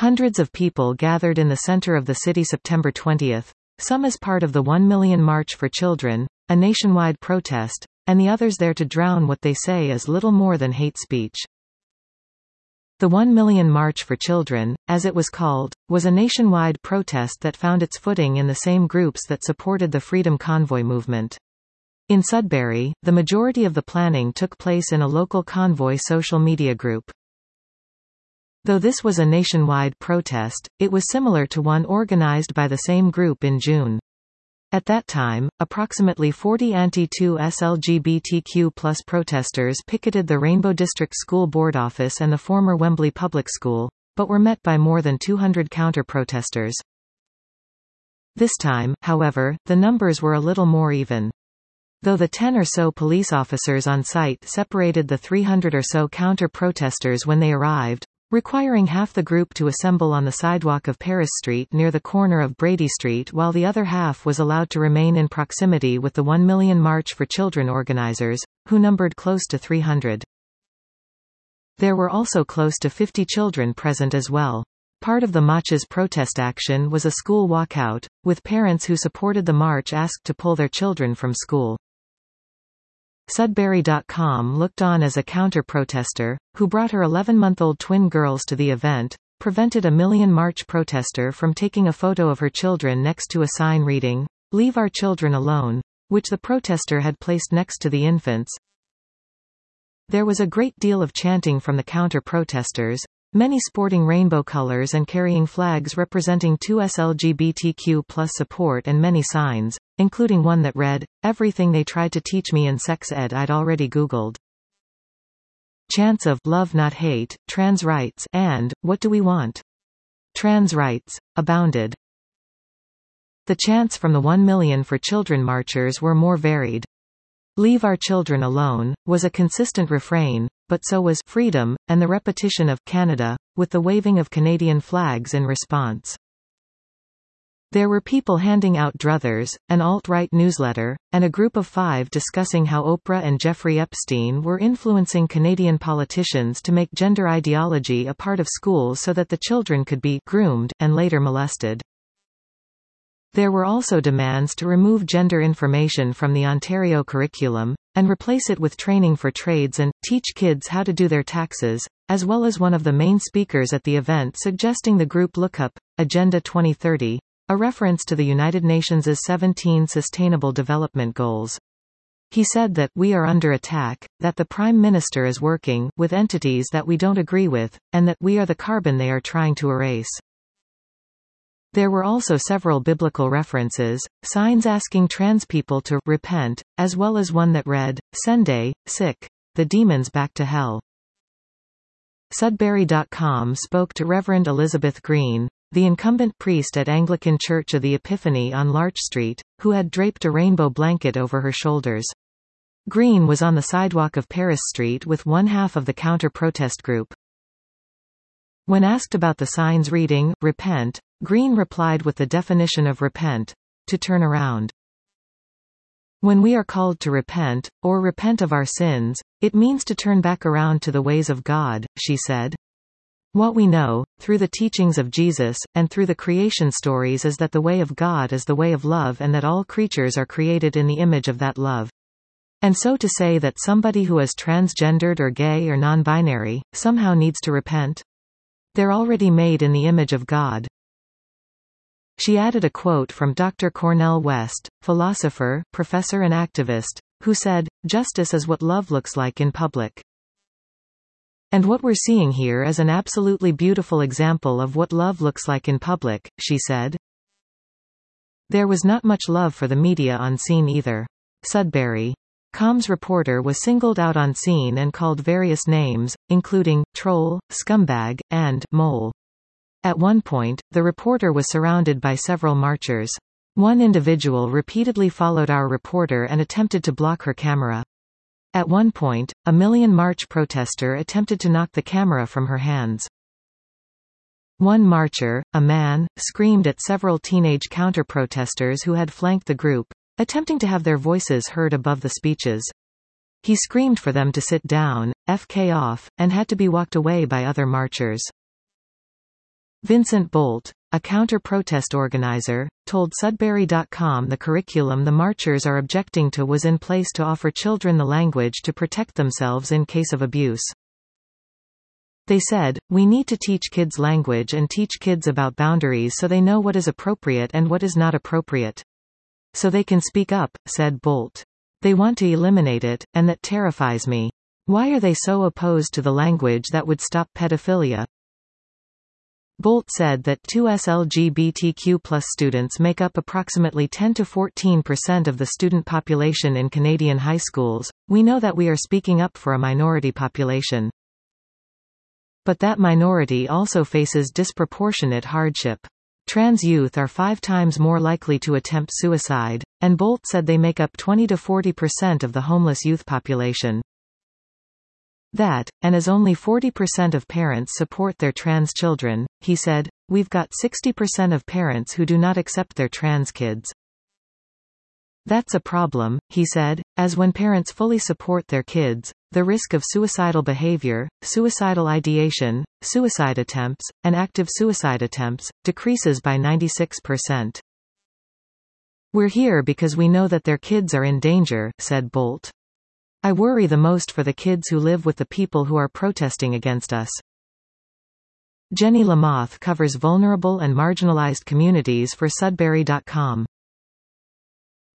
Hundreds of people gathered in the center of the city September 20, some as part of the 1 Million March for Children, a nationwide protest, and the others there to drown what they say is little more than hate speech. The 1 Million March for Children, as it was called, was a nationwide protest that found its footing in the same groups that supported the Freedom Convoy movement. In Sudbury, the majority of the planning took place in a local convoy social media group. Though this was a nationwide protest, it was similar to one organized by the same group in June. At that time, approximately 40 anti-2S LGBTQ+ protesters picketed the Rainbow District School Board office and the former Wembley Public School, but were met by more than 200 counter-protesters. This time, however, the numbers were a little more even. Though the 10 or so police officers on site separated the 300 or so counter-protesters when they arrived, requiring half the group to assemble on the sidewalk of Paris Street near the corner of Brady Street while the other half was allowed to remain in proximity with the 1 Million March for Children organizers, who numbered close to 300. There were also close to 50 children present as well. Part of the march's protest action was a school walkout, with parents who supported the march asked to pull their children from school. Sudbury.com looked on as a counter-protester, who brought her 11-month-old twin girls to the event, prevented a Million March protester from taking a photo of her children next to a sign reading, "Leave our children alone," which the protester had placed next to the infants. There was a great deal of chanting from the counter-protesters, many sporting rainbow colors and carrying flags representing 2S LGBTQ+ support and many signs, including one that read, "Everything they tried to teach me in sex ed I'd already Googled." Chants of "Love not hate," "Trans rights," and "What do we want?" Trans rights abounded. The chants from the 1 Million for Children marchers were more varied. "Leave our children alone" was a consistent refrain, but so was "freedom," and the repetition of "Canada," with the waving of Canadian flags in response. There were people handing out druthers, an alt-right newsletter, and a group of 5 discussing how Oprah and Jeffrey Epstein were influencing Canadian politicians to make gender ideology a part of schools so that the children could be groomed, and later molested. There were also demands to remove gender information from the Ontario curriculum, and replace it with training for trades and teach kids how to do their taxes, as well as one of the main speakers at the event suggesting the group look up Agenda 2030, a reference to the United Nations' 17 Sustainable Development Goals. He said that we are under attack, that the Prime Minister is working with entities that we don't agree with, and that we are the carbon they are trying to erase. There were also several biblical references, signs asking trans people to repent, as well as one that read, "Sende, sick, the demons back to hell." Sudbury.com spoke to Reverend Elizabeth Green, the incumbent priest at Anglican Church of the Epiphany on Larch Street, who had draped a rainbow blanket over her shoulders. Green was on the sidewalk of Paris Street with one half of the counter-protest group. When asked about the signs reading, "Repent," Green replied with the definition of repent: to turn around. When we are called to repent, or repent of our sins, it means to turn back around to the ways of God, she said. What we know, through the teachings of Jesus, and through the creation stories is that the way of God is the way of love and that all creatures are created in the image of that love. And so to say that somebody who is transgendered or gay or non-binary, somehow needs to repent? They're already made in the image of God. She added a quote from Dr. Cornel West, philosopher, professor and activist, who said, "Justice is what love looks like in public." And what we're seeing here is an absolutely beautiful example of what love looks like in public, she said. There was not much love for the media on scene either. Sudbury.com's reporter was singled out on scene and called various names, including troll, scumbag, and mole. At one point, the reporter was surrounded by several marchers. One individual repeatedly followed our reporter and attempted to block her camera. At one point, a Million March protester attempted to knock the camera from her hands. One marcher, a man, screamed at several teenage counter-protesters who had flanked the group, attempting to have their voices heard above the speeches. He screamed for them to sit down, FK off, and had to be walked away by other marchers. Vincent Bolt, a counter-protest organizer, told Sudbury.com the curriculum the marchers are objecting to was in place to offer children the language to protect themselves in case of abuse. They said, "We need to teach kids language and teach kids about boundaries so they know what is appropriate and what is not appropriate. So they can speak up," said Bolt. "They want to eliminate it, and that terrifies me. Why are they so opposed to the language that would stop pedophilia?" Bolt said that 2S LGBTQ+ students make up approximately 10 to 14% of the student population in Canadian high schools. "We know that we are speaking up for a minority population. But that minority also faces disproportionate hardship. Trans youth are 5 times more likely to attempt suicide," and Bolt said they make up 20 to 40% of the homeless youth population. That, and as only 40% of parents support their trans children, he said, "We've got 60% of parents who do not accept their trans kids. That's a problem," he said, "as when parents fully support their kids, the risk of suicidal behavior, suicidal ideation, suicide attempts, and active suicide attempts, decreases by 96%. We're here because we know that their kids are in danger," said Bolt. "I worry the most for the kids who live with the people who are protesting against us." Jenny Lamoth covers vulnerable and marginalized communities for Sudbury.com.